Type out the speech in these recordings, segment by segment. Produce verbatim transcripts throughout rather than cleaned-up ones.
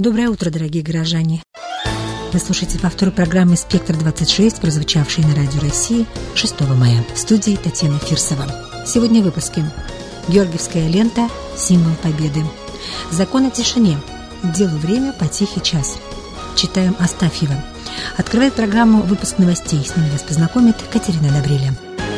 Доброе утро, дорогие горожане! Вы слушаете повтор программы «Спектр двадцать шесть», прозвучавшей на Радио России шестого мая. В студии Татьяна Фирсова. Сегодня в выпуске. Георгиевская лента – символ победы. Закон о тишине. Делу время по тихий час. Читаем Астафьева. Открывает программу выпуск новостей. С ними вас познакомит Катерина Добреля.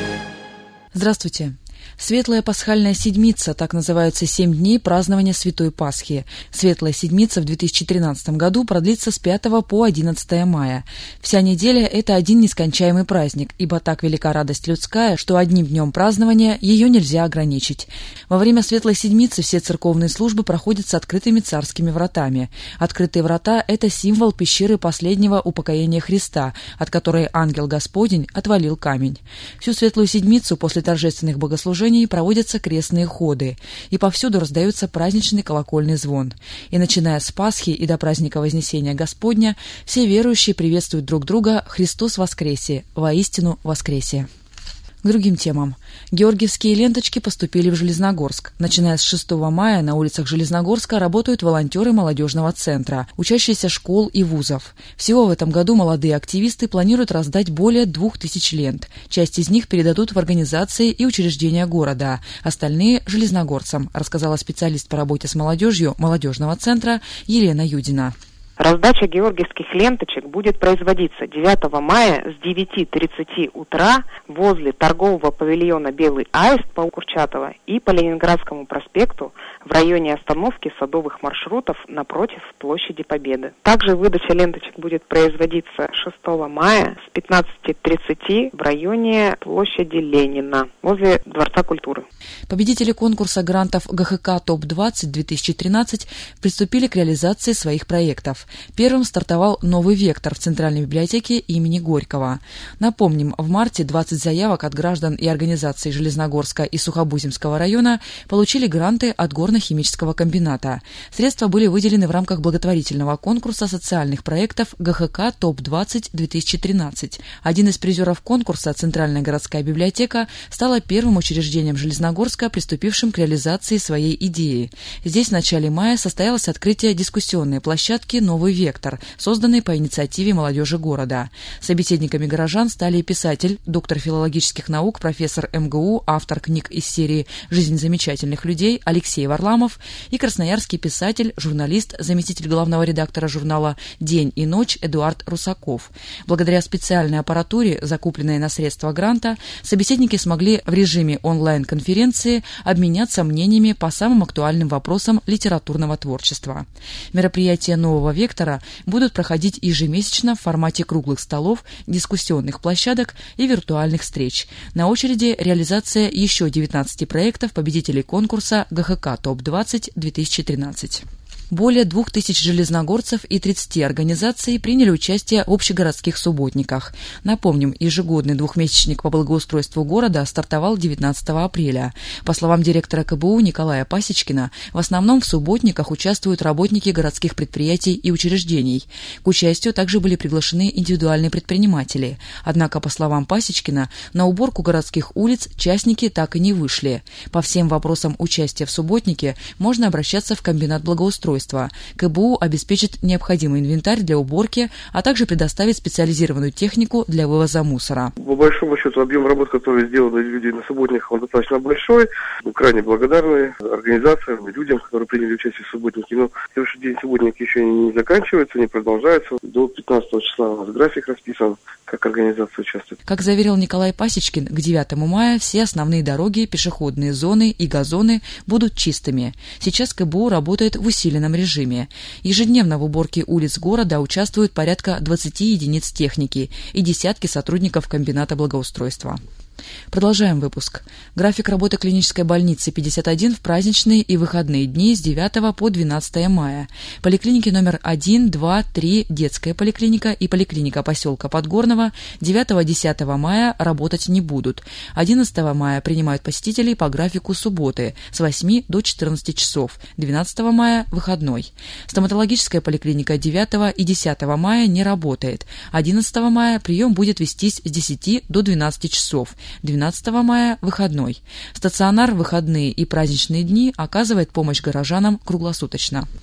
Здравствуйте. Светлая Пасхальная Седмица, так называются семь дней празднования Святой Пасхи. Светлая Седмица в две тысячи тринадцатом году продлится с пятого по одиннадцатое мая. Вся неделя – это один нескончаемый праздник, ибо так велика радость людская, что одним днем празднования ее нельзя ограничить. Во время Светлой Седмицы все церковные службы проходят с открытыми царскими вратами. Открытые врата – это символ пещеры последнего упокоения Христа, от которой ангел Господень отвалил камень. Всю Светлую Седмицу после торжественных богослужений проводятся крестные ходы, и повсюду раздается праздничный колокольный звон. И начиная с Пасхи и до праздника Вознесения Господня, все верующие приветствуют друг друга «Христос воскресе! Воистину воскресе!». К другим темам. Георгиевские ленточки поступили в Железногорск. Начиная с шестого мая на улицах Железногорска работают волонтеры молодежного центра, учащиеся школ и вузов. Всего в этом году молодые активисты планируют раздать более двух тысяч лент. Часть из них передадут в организации и учреждения города, остальные – железногорцам, рассказала специалист по работе с молодежью молодежного центра Елена Юдина. Раздача георгиевских ленточек будет производиться девятого мая с девяти тридцати утра возле торгового павильона «Белый аист» по Курчатова и по Ленинградскому проспекту в районе остановки садовых маршрутов напротив площади Победы. Также выдача ленточек будет производиться шестого мая с пятнадцати тридцати в районе площади Ленина возле Дворца культуры. Победители конкурса грантов ГХК топ двадцать две тысячи тринадцать приступили к реализации своих проектов. Первым стартовал «Новый вектор» в Центральной библиотеке имени Горького. Напомним, в марте двадцать заявок от граждан и организаций Железногорска и Сухобузимского района получили гранты от горно-химического комбината. Средства были выделены в рамках благотворительного конкурса социальных проектов ГХК топ двадцать две тысячи тринадцать. Один из призеров конкурса, Центральная городская библиотека, стала первым учреждением Железногорска, приступившим к реализации своей идеи. Здесь в начале мая состоялось открытие дискуссионной площадки «Новый вектор», созданный по инициативе молодежи города. Собеседниками горожан стали писатель, доктор филологических наук, профессор эм гэ у, автор книг из серии «Жизнь замечательных людей» Алексей Варламов и красноярский писатель, журналист, заместитель главного редактора журнала «День и ночь» Эдуард Русаков. Благодаря специальной аппаратуре, закупленной на средства гранта, собеседники смогли в режиме онлайн-конференции обменяться мнениями по самым актуальным вопросам литературного творчества. Мероприятия «Нового вектора» будут проходить ежемесячно в формате круглых столов, дискуссионных площадок и виртуальных встреч. На очереди реализация еще девятнадцати проектов победителей конкурса ГХК топ двадцать две тысячи тринадцать. Более двух тысяч железногорцев и тридцати организаций приняли участие в общегородских субботниках. Напомним, ежегодный двухмесячник по благоустройству города стартовал девятнадцатого апреля. По словам директора ка бэ у Николая Пасечкина, в основном в субботниках участвуют работники городских предприятий и учреждений. К участию также были приглашены индивидуальные предприниматели. Однако, по словам Пасечкина, на уборку городских улиц частники так и не вышли. По всем вопросам участия в субботнике можно обращаться в комбинат благоустройства. ка бэ у обеспечит необходимый инвентарь для уборки, а также предоставит специализированную технику для вывоза мусора. По большому счету, объем работ, который сделаны люди на субботниках, он достаточно большой. Мы крайне благодарны организациям, людям, которые приняли участие в субботнике. Но следующий день субботники еще не заканчиваются, не продолжаются. До пятнадцатого числа у нас график расписан, как организация участвует. Как заверил Николай Пасечкин, к девятому мая все основные дороги, пешеходные зоны и газоны будут чистыми. Сейчас ка бэ у работает в усиленном режиме. Ежедневно в уборке улиц города участвуют порядка двадцати единиц техники и десятки сотрудников комбината благоустройства. Продолжаем выпуск. График работы клинической больницы пятьдесят один в праздничные и выходные дни с девятого по двенадцатое мая. Поликлиники номер один, два, три, детская поликлиника и поликлиника поселка Подгорного девятого-десятого мая работать не будут. одиннадцатого мая принимают посетителей по графику субботы с восьми до четырнадцати часов. двенадцатого мая – выходной. Стоматологическая поликлиника девятого и десятого мая не работает. одиннадцатого мая прием будет вестись с десяти до двенадцати часов. двенадцатого мая – выходной. Стационар в выходные и праздничные дни оказывает помощь горожанам круглосуточно.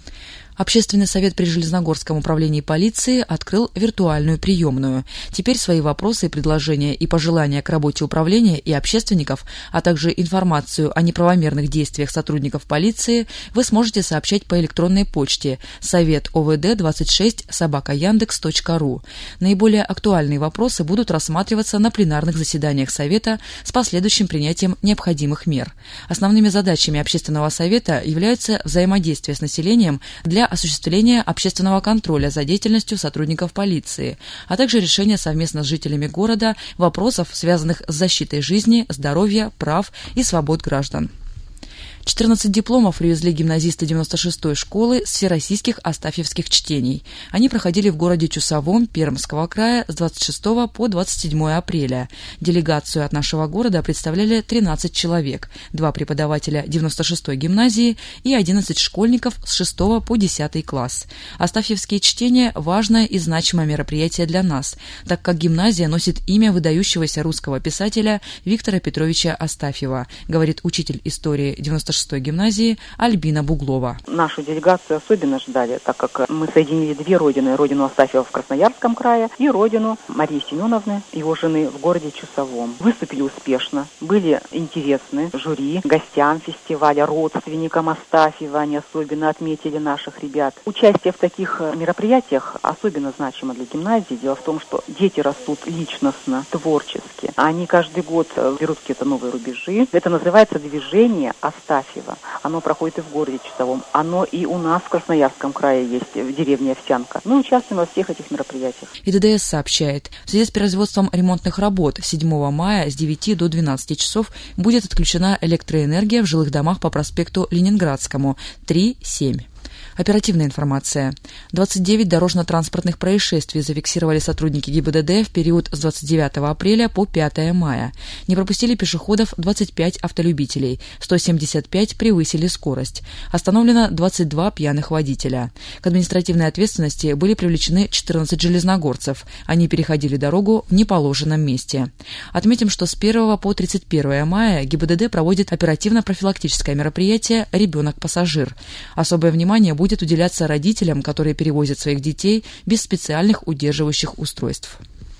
Общественный совет при Железногорском управлении полиции открыл виртуальную приемную. Теперь свои вопросы, предложения и пожелания к работе управления и общественников, а также информацию о неправомерных действиях сотрудников полиции вы сможете сообщать по электронной почте совет о вэ дэ двадцать шесть собака яндекс точка ру. Наиболее актуальные вопросы будут рассматриваться на пленарных заседаниях Совета с последующим принятием необходимых мер. Основными задачами общественного совета являются взаимодействие с населением для осуществления общественного контроля за деятельностью сотрудников полиции, а также решение совместно с жителями города вопросов, связанных с защитой жизни, здоровья, прав и свобод граждан. четырнадцать дипломов привезли гимназисты девяносто шестой школы с всероссийских астафьевских чтений. Они проходили в городе Чусовом Пермского края с двадцать шестого по двадцать седьмое апреля. Делегацию от нашего города представляли тринадцать человек, два преподавателя девяносто шестой гимназии и одиннадцать школьников с шестого по десятый класс. Астафьевские чтения – важное и значимое мероприятие для нас, так как гимназия носит имя выдающегося русского писателя Виктора Петровича Астафьева, говорит учитель истории девяносто шестой гимназии Альбина Буглова. Нашу делегацию особенно ждали, так как мы соединили две родины. Родину Астафьева в Красноярском крае и родину Марии Семеновны, его жены, в городе Чусовом. Выступили успешно, были интересны жюри, гостям фестиваля, родственникам Астафьева. Они особенно отметили наших ребят. Участие в таких мероприятиях особенно значимо для гимназии. Дело в том, что дети растут личностно, творчески. Они каждый год берут какие-то новые рубежи. Это называется движение Астафьева. Оно проходит и в городе Чусовом. Оно и у нас в Красноярском крае есть, в деревне Овсянка. Мы участвуем во всех этих мероприятиях. И дэ дэ эс сообщает, в связи с производством ремонтных работ седьмого мая с девяти до двенадцати часов будет отключена электроэнергия в жилых домах по проспекту Ленинградскому три семь. Оперативная информация. двадцать девять дорожно-транспортных происшествий зафиксировали сотрудники гэ и бэ дэ дэ в период с двадцать девятого апреля по пятое мая. Не пропустили пешеходов двадцать пять автолюбителей, сто семьдесят пять превысили скорость. Остановлено двадцать два пьяных водителя. К административной ответственности были привлечены четырнадцать железногорцев. Они переходили дорогу в неположенном месте. Отметим, что с первого по тридцать первое мая гэ и бэ дэ дэ проводит оперативно-профилактическое мероприятие «Ребенок-пассажир». Особое внимание будет будет уделяться родителям, которые перевозят своих детей без специальных удерживающих устройств.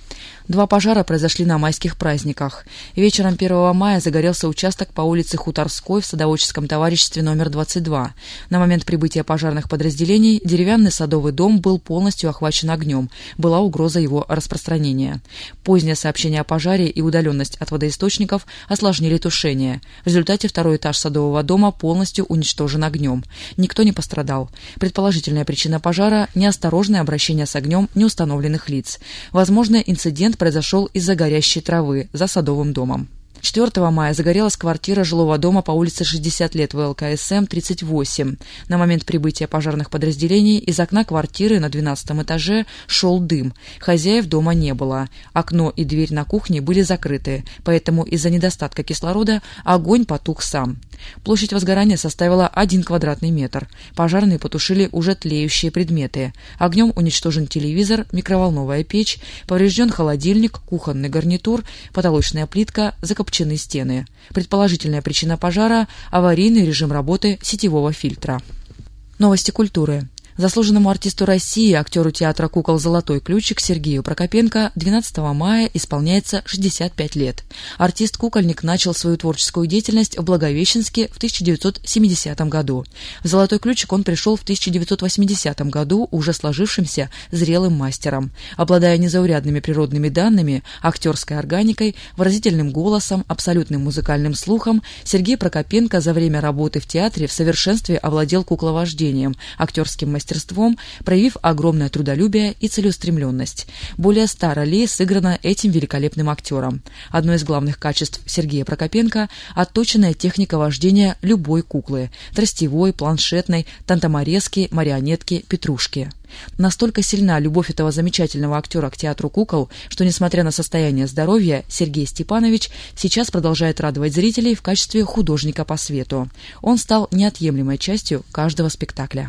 Два пожара произошли на майских праздниках. Вечером первого мая загорелся участок по улице Хуторской в садоводческом товариществе номер двадцать два. На момент прибытия пожарных подразделений деревянный садовый дом был полностью охвачен огнем. Была угроза его распространения. Позднее сообщение о пожаре и удаленность от водоисточников осложнили тушение. В результате второй этаж садового дома полностью уничтожен огнем. Никто не пострадал. Предположительная причина пожара – неосторожное обращение с огнем неустановленных лиц. Возможно, инцидент произошел из-за горящей травы за садовым домом. четвёртого мая загорелась квартира жилого дома по улице шестьдесят лет вэ эл ка эс эм тридцать восемь. На момент прибытия пожарных подразделений из окна квартиры на двенадцатом этаже шел дым. Хозяев дома не было. Окно и дверь на кухне были закрыты, поэтому из-за недостатка кислорода огонь потух сам. Площадь возгорания составила один квадратный метр. Пожарные потушили уже тлеющие предметы. Огнем уничтожен телевизор, микроволновая печь, поврежден холодильник, кухонный гарнитур, потолочная плитка, закопчены стены. Предположительная причина пожара – аварийный режим работы сетевого фильтра. Новости культуры. Заслуженному артисту России, актеру театра кукол «Золотой ключик» Сергею Прокопенко двенадцатого мая исполняется шестьдесят пять лет. Артист-кукольник начал свою творческую деятельность в Благовещенске в тысяча девятьсот семидесятом году. В «Золотой ключик» он пришел в тысяча девятьсот восьмидесятом году уже сложившимся зрелым мастером. Обладая незаурядными природными данными, актерской органикой, выразительным голосом, абсолютным музыкальным слухом, Сергей Прокопенко за время работы в театре в совершенстве овладел кукловождением, актерским мастерством, мастерством, проявив огромное трудолюбие и целеустремленность. Более ста ролей сыграно этим великолепным актером. Одно из главных качеств Сергея Прокопенко – отточенная техника вождения любой куклы – тростевой, планшетной, тантаморезки, марионетки, петрушки. Настолько сильна любовь этого замечательного актера к театру кукол, что, несмотря на состояние здоровья, Сергей Степанович сейчас продолжает радовать зрителей в качестве художника по свету. Он стал неотъемлемой частью каждого спектакля.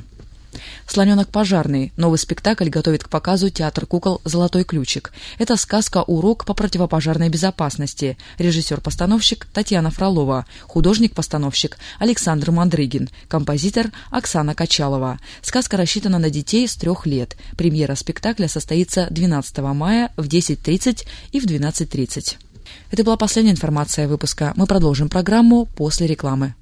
«Слоненок пожарный» – новый спектакль готовит к показу театр кукол «Золотой ключик». Это сказка-урок по противопожарной безопасности. Режиссер-постановщик Татьяна Фролова, художник-постановщик Александр Мандрыгин, композитор Оксана Качалова. Сказка рассчитана на детей с трех лет. Премьера спектакля состоится двенадцатого мая в десять тридцать и в двенадцать тридцать. Это была последняя информация выпуска. Мы продолжим программу после рекламы.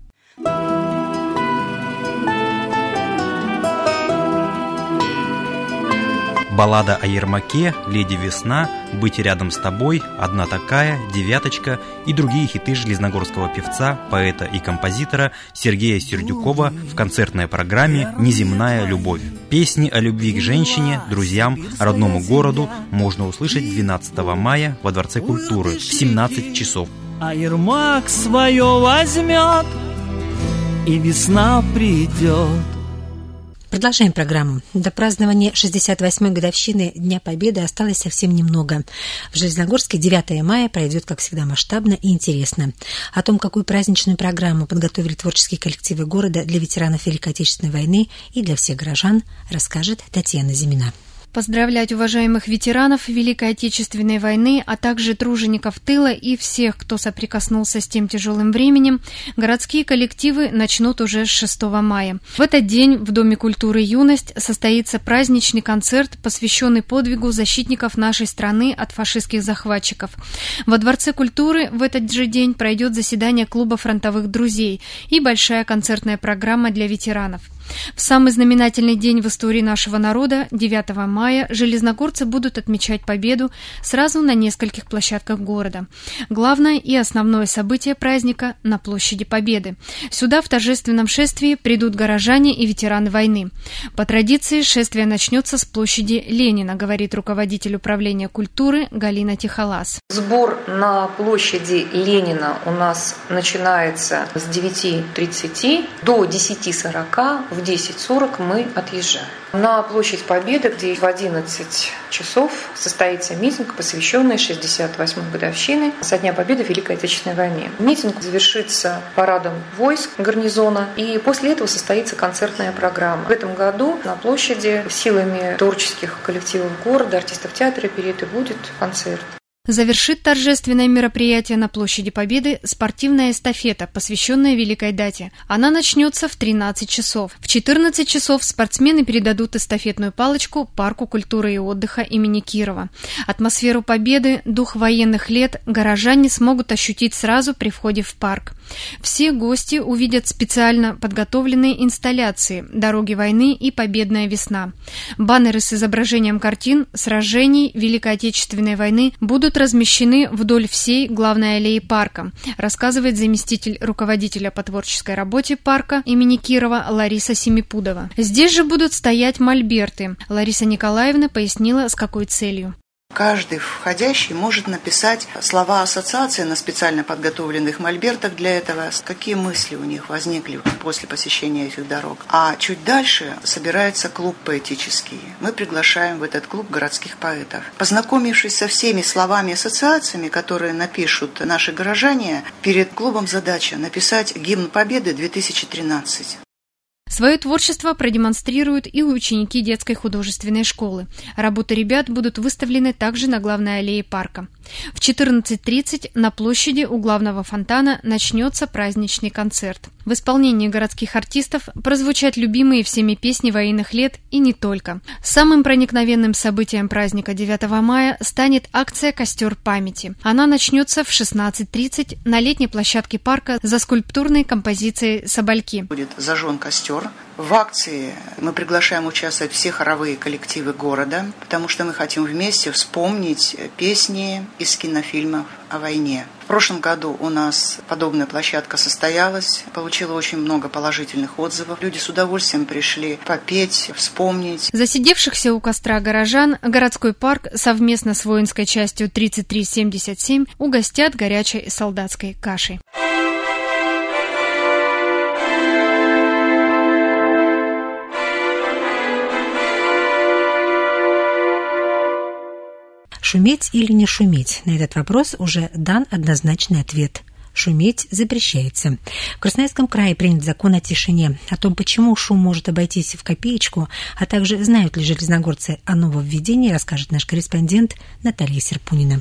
Баллада о Ермаке, Леди Весна, Быть рядом с тобой, Одна такая, Девяточка и другие хиты железногорского певца, поэта и композитора Сергея Сердюкова в концертной программе «Неземная любовь». Песни о любви к женщине, друзьям, родному городу можно услышать двенадцатого мая во Дворце культуры в семнадцать часов. А Ермак свое возьмет, и весна придет. Продолжаем программу. До празднования шестьдесят восьмой годовщины Дня Победы осталось совсем немного. В Железногорске девятого мая пройдет, как всегда, масштабно и интересно. О том, какую праздничную программу подготовили творческие коллективы города для ветеранов Великой Отечественной войны и для всех горожан, расскажет Татьяна Зимина. Поздравлять уважаемых ветеранов Великой Отечественной войны, а также тружеников тыла и всех, кто соприкоснулся с тем тяжелым временем, городские коллективы начнут уже с шестого мая. В этот день в Доме культуры «Юность» состоится праздничный концерт, посвященный подвигу защитников нашей страны от фашистских захватчиков. Во Дворце культуры в этот же день пройдет заседание клуба фронтовых друзей и большая концертная программа для ветеранов. В самый знаменательный день в истории нашего народа, девятого мая, железногорцы будут отмечать победу сразу на нескольких площадках города. Главное и основное событие праздника – на площади Победы. Сюда в торжественном шествии придут горожане и ветераны войны. По традиции шествие начнется с площади Ленина, говорит руководитель управления культуры Галина Тихолас. Сбор на площади Ленина у нас начинается с девяти тридцати до десяти сорока. В десять сорок мы отъезжаем. На площадь Победы, где в одиннадцать часов состоится митинг, посвященный шестьдесят восьмой годовщине со Дня Победы в Великой Отечественной войне. Митинг завершится парадом войск гарнизона, и после этого состоится концертная программа. В этом году на площади силами творческих коллективов города, артистов театра «Перед» будет концерт. Завершит торжественное мероприятие на площади Победы спортивная эстафета, посвященная великой дате. Она начнется в тринадцать часов. В четырнадцать часов спортсмены передадут эстафетную палочку Парку культуры и отдыха имени Кирова. Атмосферу победы, дух военных лет горожане смогут ощутить сразу при входе в парк. Все гости увидят специально подготовленные инсталляции «Дороги войны» и «Победная весна». Баннеры с изображением картин сражений Великой Отечественной войны будут размещены вдоль всей главной аллеи парка, рассказывает заместитель руководителя по творческой работе парка имени Кирова Лариса Семипудова. Здесь же будут стоять мольберты. Лариса Николаевна пояснила, с какой целью. Каждый входящий может написать слова ассоциации на специально подготовленных мольбертах для этого, какие мысли у них возникли после посещения этих дорог. А чуть дальше собирается клуб поэтический. Мы приглашаем в этот клуб городских поэтов. Познакомившись со всеми словами и ассоциациями, которые напишут наши горожане, перед клубом задача написать гимн Победы две тысячи тринадцать. Свое творчество продемонстрируют и ученики детской художественной школы. Работы ребят будут выставлены также на главной аллее парка. В четырнадцать тридцать на площади у главного фонтана начнется праздничный концерт. В исполнении городских артистов прозвучат любимые всеми песни военных лет и не только. Самым проникновенным событием праздника девятого мая станет акция «Костер памяти». Она начнется в шестнадцать тридцать на летней площадке парка за скульптурной композицией «Собольки». Будет зажжен костер. В акции мы приглашаем участвовать все хоровые коллективы города, потому что мы хотим вместе вспомнить песни из кинофильмов о войне. В прошлом году у нас подобная площадка состоялась, получила очень много положительных отзывов. Люди с удовольствием пришли попеть, вспомнить. Засидевшихся у костра горожан городской парк совместно с воинской частью тридцать три семьдесят семь угостят горячей солдатской кашей. Шуметь или не шуметь? На этот вопрос уже дан однозначный ответ. Шуметь запрещается. В Красноярском крае принят закон о тишине. О том, почему шум может обойтись в копеечку, а также знают ли железногорцы о нововведении, расскажет наш корреспондент Наталья Серпунина.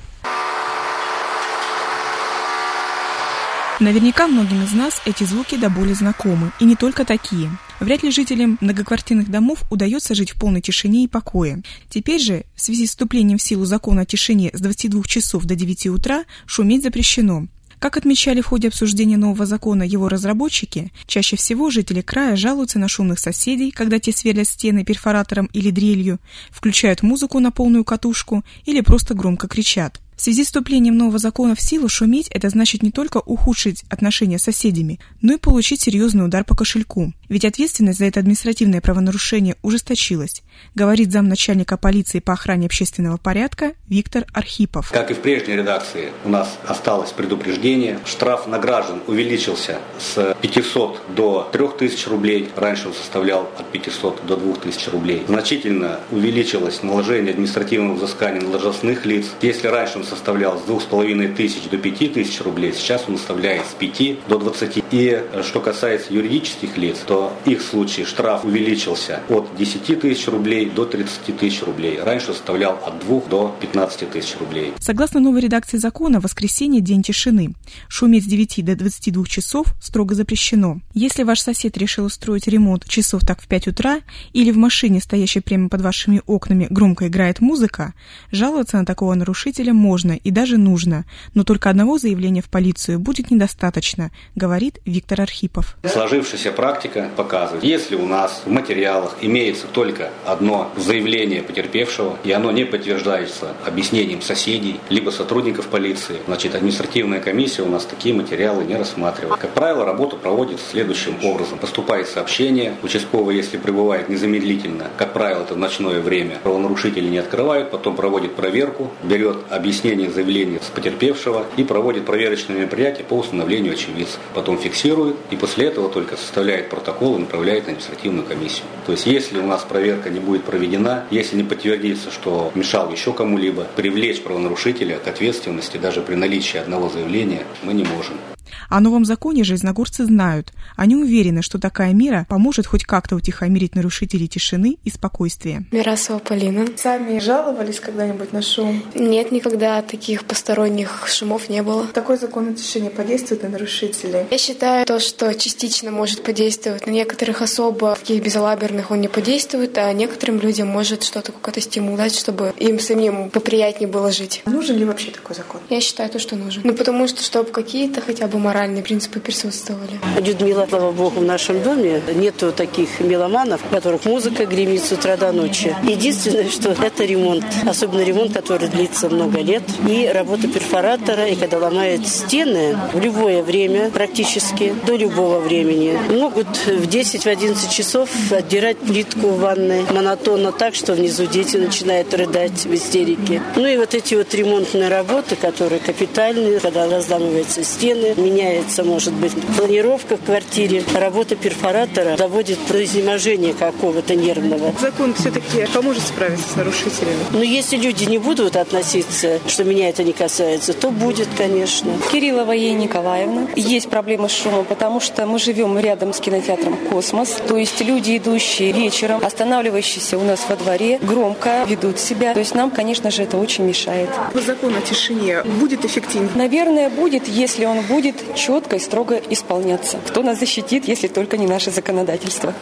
Наверняка многим из нас эти звуки до боли знакомы, и не только такие. Вряд ли жителям многоквартирных домов удается жить в полной тишине и покое. Теперь же, в связи с вступлением в силу закона о тишине с двадцати двух часов до девяти утра, шуметь запрещено. Как отмечали в ходе обсуждения нового закона его разработчики, чаще всего жители края жалуются на шумных соседей, когда те сверлят стены перфоратором или дрелью, включают музыку на полную катушку или просто громко кричат. В связи с вступлением нового закона в силу шуметь – это значит не только ухудшить отношения с соседями, но и получить серьезный удар по кошельку. Ведь ответственность за это административное правонарушение ужесточилась, говорит замначальника полиции по охране общественного порядка Виктор Архипов. Как и в прежней редакции, у нас осталось предупреждение. Штраф на граждан увеличился с пятисот до трёх тысяч рублей. Раньше он составлял от пятисот до двух тысяч рублей. Значительно увеличилось наложение административного взыскания на должностных лиц. Если раньше он составлял с двух с половиной тысяч до пяти тысяч рублей, сейчас он составляет с пяти до двадцати. И что касается юридических лиц, то в их случае штраф увеличился от десяти тысяч рублей до тридцати тысяч рублей. Раньше составлял от двух до пятнадцати тысяч рублей. Согласно новой редакции закона, в воскресенье – день тишины. Шуметь с девяти до двадцати двух часов строго запрещено. Если ваш сосед решил устроить ремонт часов так в пять утра или в машине, стоящей прямо под вашими окнами, громко играет музыка, жаловаться на такого нарушителя можно и даже нужно, но только одного заявления в полицию будет недостаточно, говорит Виктор Архипов. Сложившаяся практика показывает, если у нас в материалах имеется только одно заявление потерпевшего, и оно не подтверждается объяснением соседей, либо сотрудников полиции, значит, административная комиссия у нас такие материалы не рассматривает. Как правило, работа проводится следующим образом. Поступает сообщение, участковый, если прибывает незамедлительно, как правило, это в ночное время, правонарушители не открывают, потом проводит проверку, берет объяснение заявления с потерпевшего и проводит проверочные мероприятия по установлению очевидцев. Потом фиксирует и после этого только составляет протокол и направляет на административную комиссию. То есть, если у нас проверка не будет проведена, если не подтвердится, что мешал еще кому-либо, привлечь правонарушителя к ответственности даже при наличии одного заявления мы не можем. О новом законе железногорцы знают. Они уверены, что такая мера поможет хоть как-то утихомирить нарушителей тишины и спокойствия. Мирасова Полина. Сами жаловались когда-нибудь на шум? Нет, никогда таких посторонних шумов не было. Такой закон о тишине подействует на нарушителей? Я считаю, то, что частично может подействовать. На некоторых особо таких безалаберных он не подействует, а некоторым людям может что-то, какой-то стимул дать, чтобы им самим поприятнее было жить. Нужен ли вообще такой закон? Я считаю, то, что нужен. Ну, потому что, чтобы какие-то хотя бы моральные принципы присутствовали. Людмила, слава богу, в нашем доме нету таких меломанов, у которых музыка гремит с утра до ночи. Единственное, что это ремонт. Особенно ремонт, который длится много лет. И работа перфоратора, и когда ломают стены, в любое время, практически, до любого времени, могут в десять-одиннадцать часов отдирать плитку в ванной монотонно так, что внизу дети начинают рыдать в истерике. Ну и вот эти вот ремонтные работы, которые капитальные, когда разламываются стены, меняется, может быть, планировка в квартире, работа перфоратора доводит до изнеможения какого-то нервного. Закон все-таки поможет справиться с нарушителями? Но если люди не будут относиться, что меня это не касается, то будет, конечно. Кириллова Е. Николаевна. Есть проблемы с шумом, потому что мы живем рядом с кинотеатром «Космос». То есть люди, идущие вечером, останавливающиеся у нас во дворе, громко ведут себя. То есть нам, конечно же, это очень мешает. Закон о тишине будет эффективен? Наверное, будет, если он будет четко и строго исполняться. Кто нас защитит, если только не наше законодательство?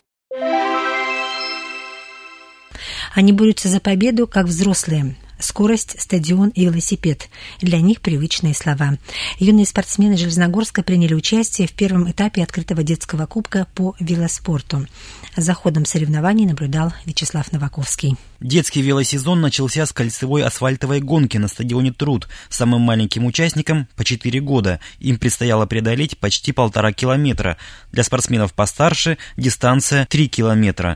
Они борются за победу, как взрослые. Скорость, стадион и велосипед. Для них привычные слова. Юные спортсмены Железногорска приняли участие в первом этапе открытого детского кубка по велоспорту. За ходом соревнований наблюдал Вячеслав Новаковский. Детский велосезон начался с кольцевой асфальтовой гонки на стадионе «Труд». Самым маленьким участникам по четыре года. Им предстояло преодолеть почти полтора километра. Для спортсменов постарше дистанция три километра.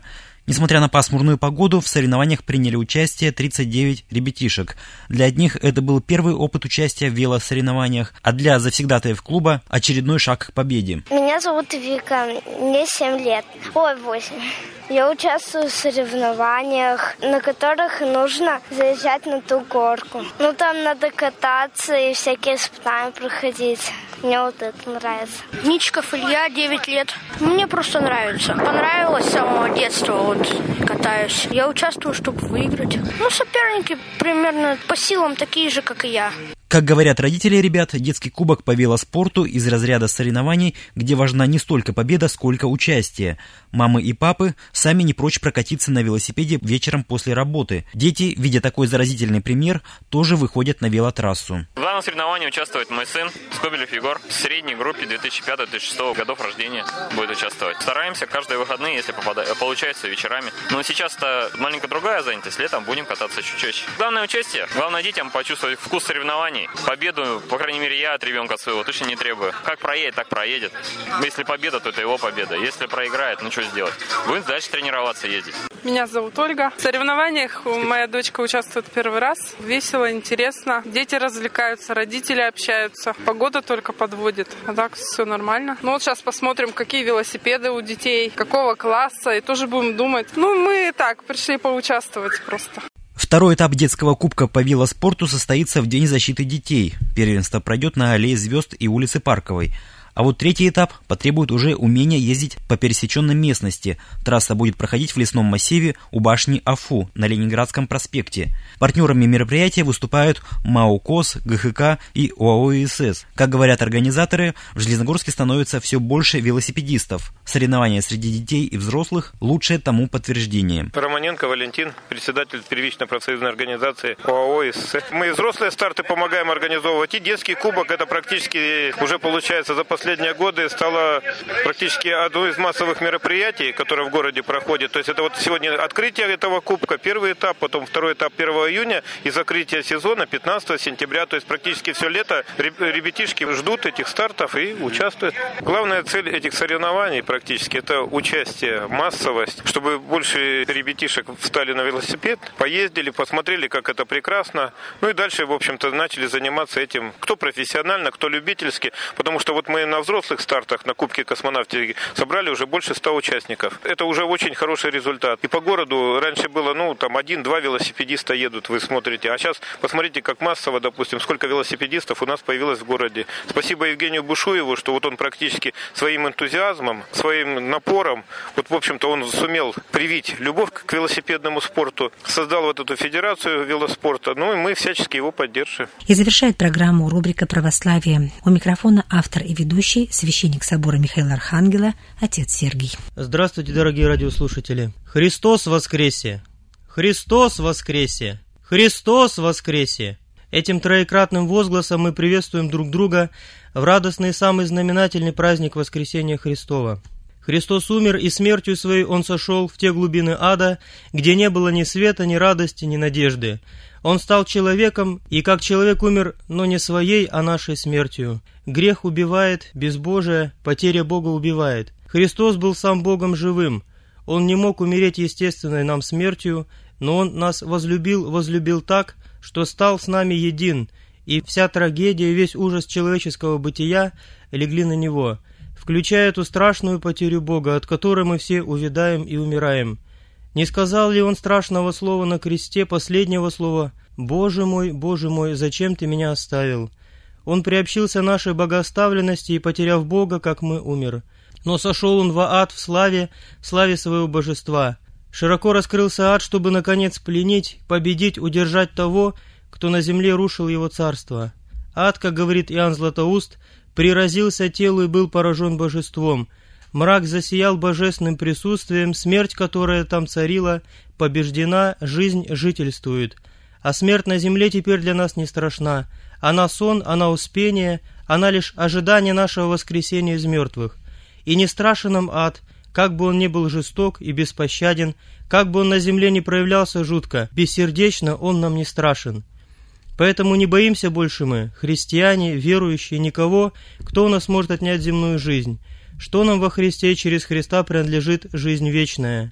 Несмотря на пасмурную погоду, в соревнованиях приняли участие тридцать девять ребятишек. Для одних это был первый опыт участия в велосоревнованиях, а для завсегдатаев клуба очередной шаг к победе. Меня зовут Вика, мне семь лет. Ой, восемь. Я участвую в соревнованиях, на которых нужно заезжать на ту горку. Ну, там надо кататься и всякие испытания проходить. Мне вот это нравится. Ничков Илья, девять лет. Мне просто нравится. Понравилось с самого детства, вот, катаюсь. Я участвую, чтобы выиграть. Ну, соперники примерно по силам такие же, как и я. Как говорят родители ребят, детский кубок по велоспорту из разряда соревнований, где важна не столько победа, сколько участие. Мамы и папы сами не прочь прокатиться на велосипеде вечером после работы. Дети, видя такой заразительный пример, тоже выходят на велотрассу. В главном соревновании участвует мой сын Скобелев Егор. В средней группе две тысячи пятого — две тысячи шестого годов рождения будет участвовать. Стараемся каждые выходные, если попадает, получается, вечерами. Но сейчас-то маленько другая занятость. Летом будем кататься чуть чаще. Главное участие. Главное детям почувствовать вкус соревнований. Победу, по крайней мере, я от ребенка своего точно не требую. Как проедет, так проедет. Если победа, то это его победа. Если проиграет, ну что сделать? Будем дальше тренироваться, ездить. Меня зовут Ольга. В соревнованиях моя дочка участвует первый раз. Весело, интересно. Дети развлекаются, родители общаются. Погода только подводит. А так все нормально. Ну вот сейчас посмотрим, какие велосипеды у детей, какого класса. И тоже будем думать. Ну, мы так, пришли поучаствовать просто. Второй этап детского кубка по велоспорту состоится в День защиты детей. Первенство пройдет на Аллее Звезд и улице Парковой. А вот третий этап потребует уже умения ездить по пересеченной местности. Трасса будет проходить в лесном массиве у башни Афу на Ленинградском проспекте. Партнерами мероприятия выступают МАО КОС, ГХК и ОАО ИСС. Как говорят организаторы, в Железногорске становится все больше велосипедистов. Соревнования среди детей и взрослых – лучшее тому подтверждение. Романенко Валентин, председатель первичной профсоюзной организации ОАО ИСС. Мы взрослые старты помогаем организовывать. И детский кубок – это практически уже получается за последние Последние годы стало практически одно из массовых мероприятий, которое в городе проходит. То есть это вот сегодня открытие этого кубка, первый этап, потом второй этап первого июня и закрытие сезона пятнадцатого сентября. То есть практически все лето ребятишки ждут этих стартов и участвуют. Главная цель этих соревнований практически это участие, массовость, чтобы больше ребятишек встали на велосипед, поездили, посмотрели, как это прекрасно. Ну и дальше, в общем-то, начали заниматься этим, кто профессионально, кто любительски, потому что вот мы на взрослых стартах на Кубке космонавтики собрали уже больше ста участников. Это уже очень хороший результат. И по городу раньше было, ну, там один-два велосипедиста едут, вы смотрите. А сейчас посмотрите, как массово, допустим, сколько велосипедистов у нас появилось в городе. Спасибо Евгению Бушуеву, что вот он практически своим энтузиазмом, своим напором, вот, в общем-то, он сумел привить любовь к велосипедному спорту, создал вот эту федерацию велоспорта, ну, и мы всячески его поддерживаем. И завершает программу рубрика «Православие». У микрофона автор и ведущий священник собора Михаила Архангела, отец Сергий. Здравствуйте, дорогие радиослушатели! Христос воскресе! Христос воскресе! Христос воскресе! Этим троекратным возгласом мы приветствуем друг друга в радостный самый знаменательный праздник Воскресения Христова. Христос умер, и смертью своей Он сошел в те глубины ада, где не было ни света, ни радости, ни надежды. Он стал человеком, и как человек умер, но не своей, а нашей смертью. Грех убивает, безбожие, потеря Бога убивает. Христос был сам Богом живым. Он не мог умереть естественной нам смертью, но Он нас возлюбил, возлюбил так, что стал с нами един, и вся трагедия, весь ужас человеческого бытия легли на Него, включая эту страшную потерю Бога, от которой мы все увядаем и умираем. Не сказал ли Он страшного слова на кресте, последнего слова «Боже мой, Боже мой, зачем Ты меня оставил?» Он приобщился нашей богооставленности и, потеряв Бога, как мы, умер. Но сошел Он во ад в славе, в славе своего божества. Широко раскрылся ад, чтобы, наконец, пленить, победить, удержать того, кто на земле рушил его царство. Ад, как говорит Иоанн Златоуст, приразился телу и был поражен божеством. Мрак засиял божественным присутствием, смерть, которая там царила, побеждена, жизнь жительствует. А смерть на земле теперь для нас не страшна. Она сон, она успение, она лишь ожидание нашего воскресения из мертвых. И не страшен нам ад, как бы он ни был жесток и беспощаден, как бы он на земле не проявлялся жутко, бессердечно он нам не страшен. Поэтому не боимся больше мы, христиане, верующие, никого, кто у нас может отнять земную жизнь. Что нам во Христе через Христа принадлежит жизнь вечная.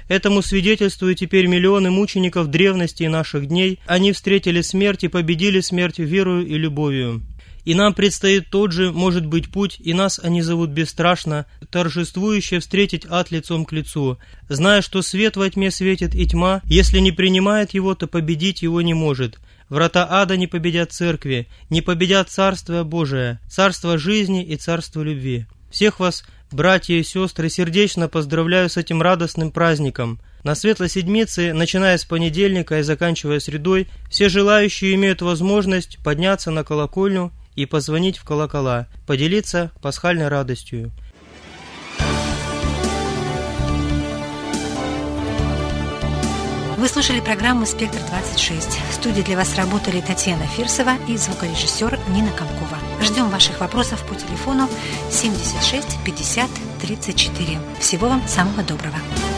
Этому свидетельствуют теперь миллионы мучеников древности и наших дней. Они встретили смерть и победили смерть верою и любовью. И нам предстоит тот же, может быть, путь, и нас они зовут бесстрашно, торжествующе встретить ад лицом к лицу, зная, что свет во тьме светит и тьма, если не принимает его, то победить его не может. Врата ада не победят церкви, не победят Царство Божие, Царство жизни и Царство любви. Всех вас, братья и сестры, сердечно поздравляю с этим радостным праздником. На Светлой Седмице, начиная с понедельника и заканчивая средой, все желающие имеют возможность подняться на колокольню и позвонить в колокола, поделиться пасхальной радостью. Вы слушали программу «Спектр двадцать шесть». В студии для вас работали Татьяна Фирсова и звукорежиссер Нина Комкова. Ждем ваших вопросов по телефону семьдесят шесть пятьдесят тридцать четыре. Всего вам самого доброго.